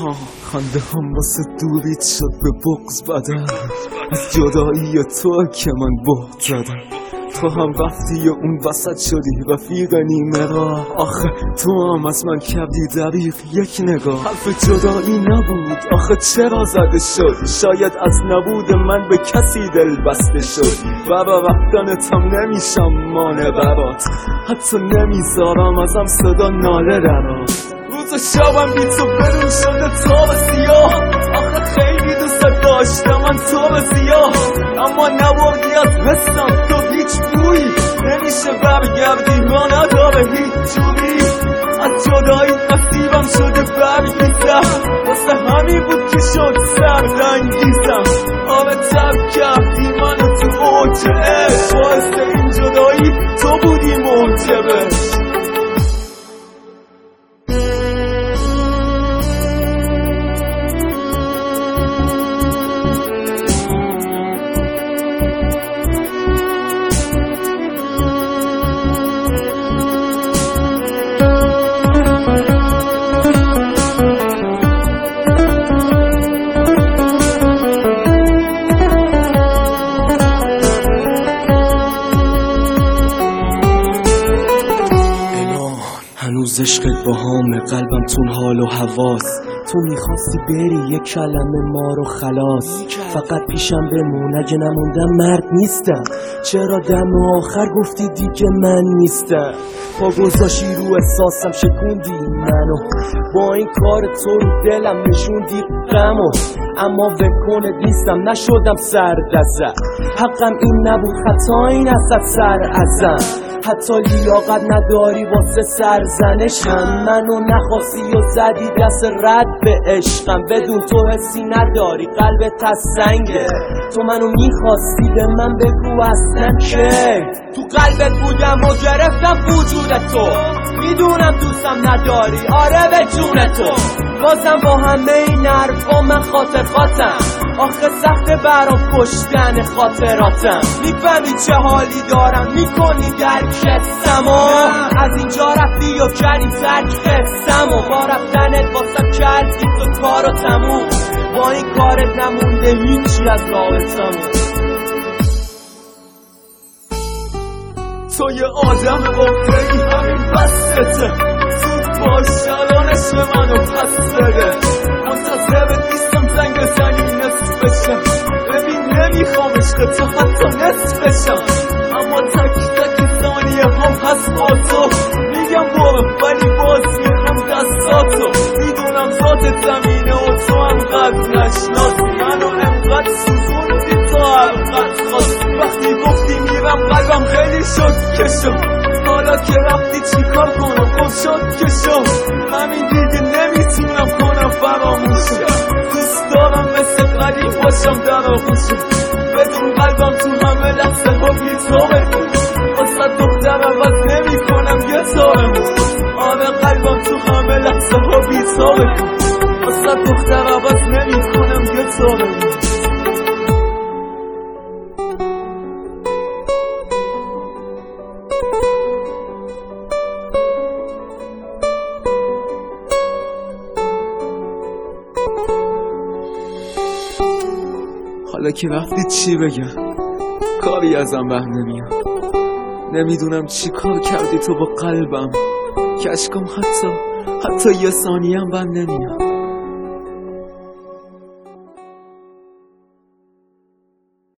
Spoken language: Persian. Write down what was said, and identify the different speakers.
Speaker 1: خنده هم واسه دورید شد به بغض بدن از جدایی تو که من بهت زدم. تو هم رفتی و اون وسط شدی رفیق نیمه راه. آخه تو هم از من کردی دریغ یک نگاه. حرف جدایی نبود آخه چرا زده شدی؟ شاید از نبود من به کسی دل بسته شدی. برا رفتنتم نمیشم مانع برات، حتی نمیذارم ازم صدا ناله درات. روز و شبم بی تو بدون شده تاب سیاه. آخه خیلی دوست داشتم من تو زیاد، اما نبردی از حسم تو هیچ بویی. نمیشه برگردی ما نداره هیچ جوری. از جدایی نصیبم شده برگیزم، واسه همین بود که شد سردنگیزم. آره ترک کردی منو تو اوج عشق، باعث این جدایی تو بودی موجبش.
Speaker 2: هنوز عشقت با همه قلبم تون حال و حواس. تو میخواستی بری یک کلمه ما رو خلاص. فقط پیشم بمون اگه نموندم مرد نیستم. چرا دم آخر گفتی دیگه من نیستم؟ پا گذاشی رو احساسم شکوندی منو، با این کار تو رو دلم نشوندی غمو. اما وکنت نیستم نشدم سرد ازت، حقم این نبود خطا این ازت سر ازم. حتی لیاقت نداری واسه سرزنشم، منو نخواستی و زدی دست رد به عشقم. بدون تو حسی نداری قلبت از سنگه. تو منو میخواستی به من بگو اصلا که تو قلبت بودم و گرفتم وجود تو. میدونم دوستم نداری آره به جون تو، بازم با همه این حرفا من خاطراتم. آخه سخت برام کشتن خاطراتم. میفهمی چه حالی دارم میکنی درک حسم از اینجا رفتی و کردی ترک حسم با رفتنت واسم کردی تو کارو تموم. با این کارت نمونده هیچی از رابطمون.
Speaker 1: تو یه آدم واقعی همین بسته، زود باش الانش به منو پس بده. منتظرت نیستم زنگ زنی نصف بشم. ببین نمیخوام عشق تو حتی نصف بشم، اما تک تک ثانیه هم هست با تو. میگم برو ولی باز میخوام دستاتو. میدونم ذات زمینه و تو هم قد نشناسی. منو انقدر سوزوندی تو حلقت خواست. وقتی گفتی میرم قلبم خیلی شد که شد. حالا که رفتی چی کار کنم خب شد که شد. همین دیگه نمیتونم کنم فراموشم. دوست دارم مثل قدیم باشم در آغوشم. بدون قلبم تو همه لحظه ها بی تو بکن. واسه دختر عوض نمی کنم یه تارمون. آره قلبم تو همه لحظه ها بی تو بکن. واسه دختر عوض نمی کنم یه تارمون. حالا که رفتی چی بگم؟ کاری ازم بر نمیاد. نمیدونم چی کار کردی تو با قلبم که اشکام حتی یه ثانیه هم بر نمیاد.